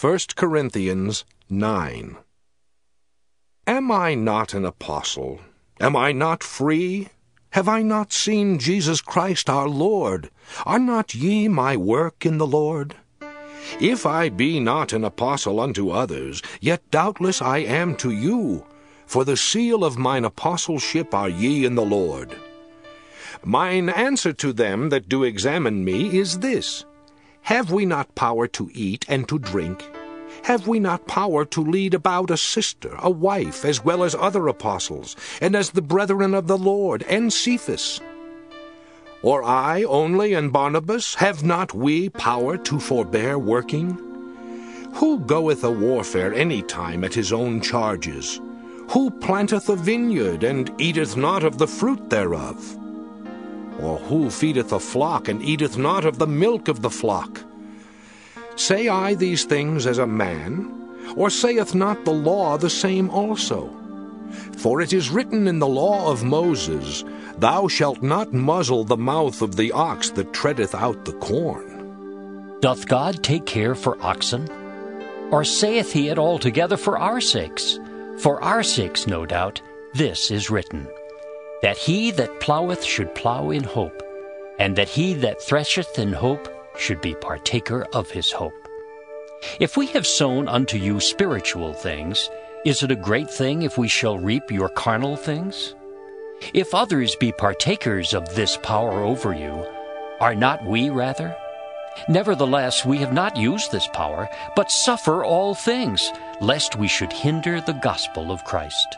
1 Corinthians 9. Am I not an apostle? Am I not free? Have I not seen Jesus Christ our Lord? Are not ye my work in the Lord? If I be not an apostle unto others, yet doubtless I am to you, for the seal of mine apostleship are ye in the Lord. Mine answer to them that do examine me is this: Have we not power to eat and to drink? Have we not power to lead about a sister, a wife, as well as other apostles, and as the brethren of the Lord, and Cephas? Or I only and Barnabas, have not we power to forbear working? Who goeth a warfare any time at his own charges? Who planteth a vineyard, and eateth not of the fruit thereof? Or who feedeth a flock, and eateth not of the milk of the flock? Say I these things as a man? Or saith not the law the same also? For it is written in the law of Moses, Thou shalt not muzzle the mouth of the ox that treadeth out the corn. Doth God take care for oxen? Or saith he it altogether for our sakes? For our sakes, no doubt, this is written, that he that ploweth should plow in hope, and that he that thresheth in hope should be partaker of his hope. If we have sown unto you spiritual things, is it a great thing if we shall reap your carnal things? If others be partakers of this power over you, are not we rather? Nevertheless, we have not used this power, but suffer all things, lest we should hinder the gospel of Christ.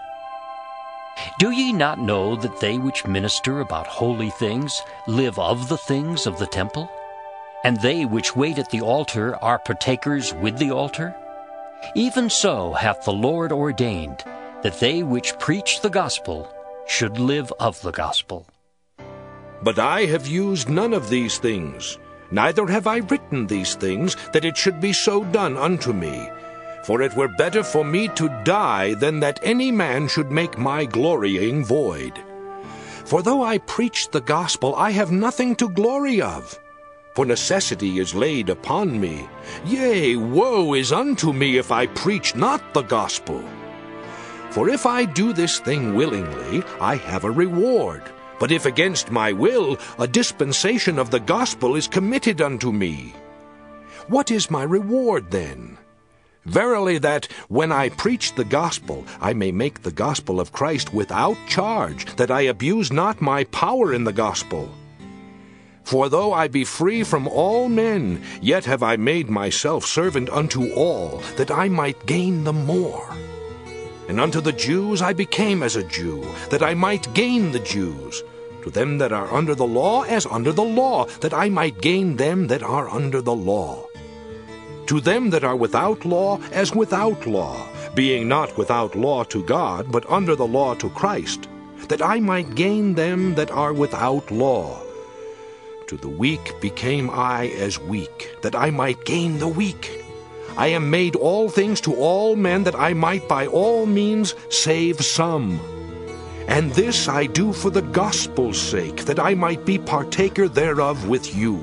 Do ye not know that they which minister about holy things live of the things of the temple? And they which wait at the altar are partakers with the altar? Even so hath the Lord ordained that they which preach the gospel should live of the gospel. But I have used none of these things, neither have I written these things, that it should be so done unto me. For it were better for me to die than that any man should make my glorying void. For though I preach the gospel, I have nothing to glory of. For necessity is laid upon me. Yea, woe is unto me if I preach not the gospel. For if I do this thing willingly, I have a reward. But if against my will, a dispensation of the gospel is committed unto me. What is my reward then? Verily that, when I preach the gospel, I may make the gospel of Christ without charge, that I abuse not my power in the gospel. For though I be free from all men, yet have I made myself servant unto all, that I might gain the more. And unto the Jews I became as a Jew, that I might gain the Jews. To them that are under the law, as under the law, that I might gain them that are under the law. To them that are without law, as without law, being not without law to God, but under the law to Christ, that I might gain them that are without law. To the weak became I as weak, that I might gain the weak. I am made all things to all men, that I might by all means save some. And this I do for the gospel's sake, that I might be partaker thereof with you.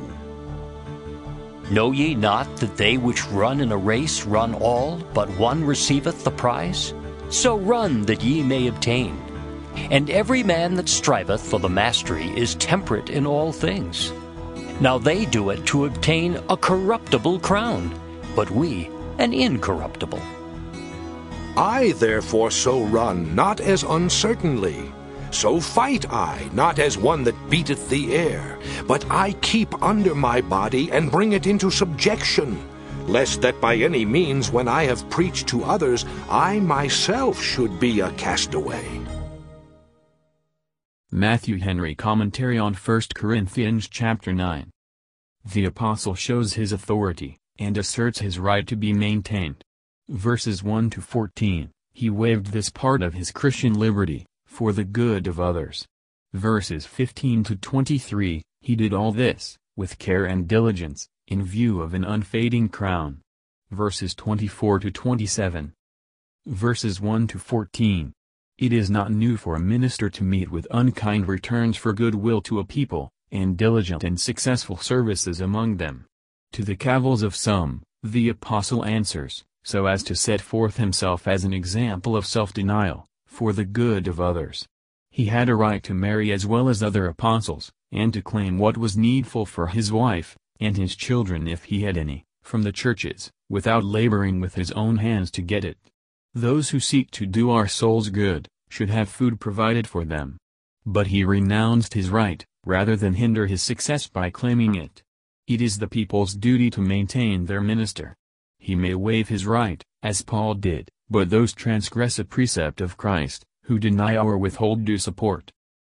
Know ye not that they which run in a race run all, but one receiveth the prize? So run that ye may obtain. And every man that striveth for the mastery is temperate in all things. Now they do it to obtain a corruptible crown, but we an incorruptible. I therefore so run, not as uncertainly. So fight I, not as one that beateth the air, but I keep under my body, and bring it into subjection, lest that by any means, when I have preached to others, I myself should be a castaway. Matthew Henry Commentary on 1 Corinthians chapter 9. The apostle shows his authority, and asserts his right to be maintained. Verses 1 to 14, he waived this part of his Christian liberty, for the good of others. Verses 15 to 23, he did all this, with care and diligence, in view of an unfading crown. Verses 24 to 27. Verses 1 to 14. It is not new for a minister to meet with unkind returns for good will to a people, and diligent and successful services among them. To the cavils of some, The apostle answers, so as to set forth himself as an example of self-denial, for the good of others. He had a right to marry as well as other apostles, and to claim what was needful for his wife, and his children if he had any, from the churches, without laboring with his own hands to get it. Those who seek to do our souls good, should have food provided for them. But he renounced his right, rather than hinder his success by claiming it. It is the people's duty to maintain their minister. He may waive his right, as Paul did, but those transgress a precept of Christ, who deny or withhold due support.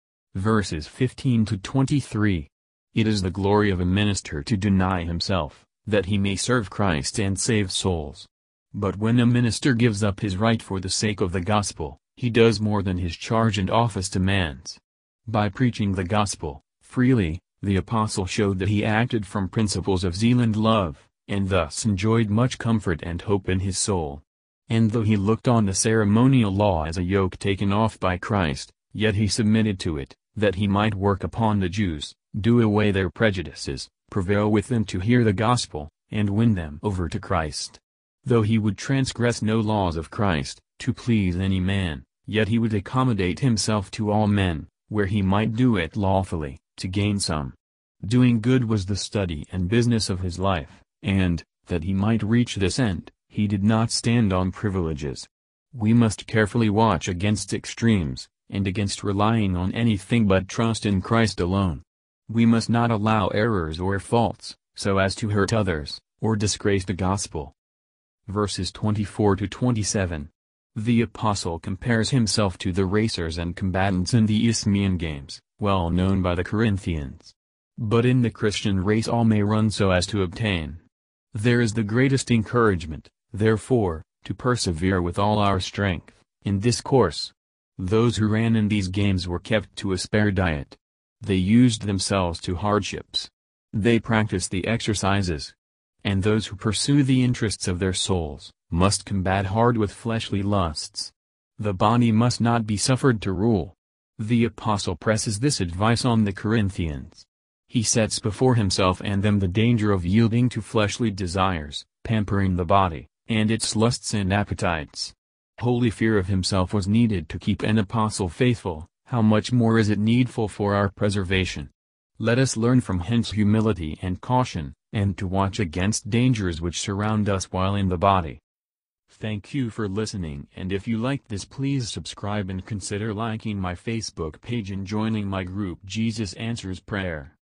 Verses 15 to 23. It is the glory of a minister to deny himself, that he may serve Christ and save souls. But when a minister gives up his right for the sake of the gospel, he does more than his charge and office demands. By preaching the gospel, freely, the apostle showed that he acted from principles of zeal and love, and thus enjoyed much comfort and hope in his soul. And though he looked on the ceremonial law as a yoke taken off by Christ, yet he submitted to it, that he might work upon the Jews, do away their prejudices, prevail with them to hear the gospel, and win them over to Christ. Though he would transgress no laws of Christ, to please any man, yet he would accommodate himself to all men, where he might do it lawfully, to gain some. Doing good was the study and business of his life, and, that he might reach this end, he did not stand on privileges. We must carefully watch against extremes, and against relying on anything but trust in Christ alone. We must not allow errors or faults, so as to hurt others, or disgrace the gospel. Verses 24 to 27. The apostle compares himself to the racers and combatants in the Isthmian games, well known by the Corinthians. But in the Christian race all may run so as to obtain. There is the greatest encouragement, therefore, to persevere with all our strength, in this course. Those who ran in these games were kept to a spare diet. They used themselves to hardships. They practiced the exercises. And those who pursue the interests of their souls, must combat hard with fleshly lusts. The body must not be suffered to rule. The apostle presses this advice on the Corinthians. He sets before himself and them the danger of yielding to fleshly desires, pampering the body, and its lusts and appetites. Holy fear of himself was needed to keep an apostle faithful, how much more is it needful for our preservation? Let us learn from hence humility and caution, and to watch against dangers which surround us while in the body. Thank you for listening, and if you liked this, please subscribe and consider liking my Facebook page and joining my group Jesus Answers Prayer.